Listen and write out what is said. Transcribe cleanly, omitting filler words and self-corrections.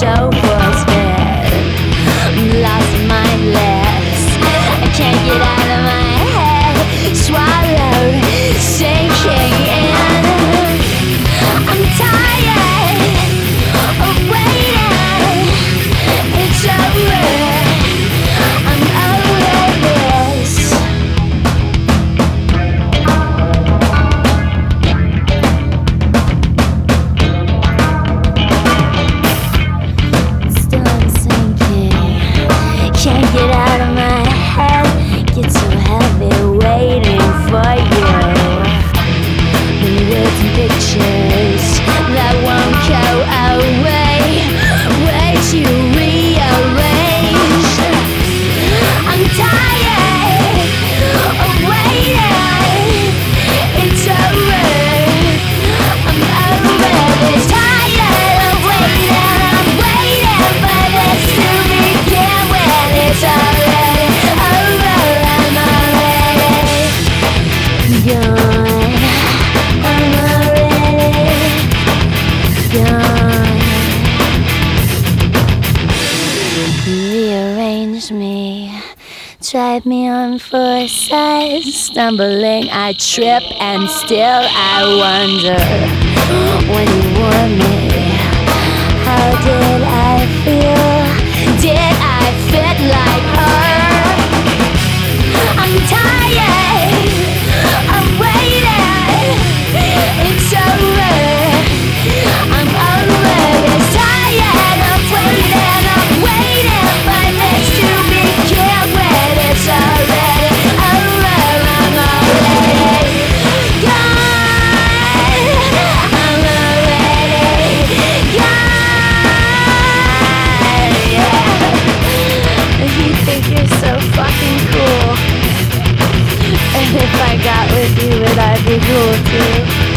so frustrated. I'm lost and mindless. I can't get out of my head. Swallowed, sinking in. I'm tired of waiting. It's over. I'm over this. Still I'm sinking. Can't get out of my head. Get so heavy waiting for you. And words and pictures that won't go away. Ways you rearrange. I'm tired of waiting. It's over. I'm over this. Tired of waiting. I'm waiting for this to begin when it's already over. I'm already gone. I'm already gone. Rearrange me, drive me on for a size. Stumbling, I trip, and still I wonder. When you warned me, how did I feel? Did I fit like her? I'm tired of waiting. It's over. I'm over this. Tired of waiting. I'm waiting for this to begin when it's already over. I'm already gone. I'm already gone. Yeah. You think you're so fucking cool. And if I got with you, would I be cool too?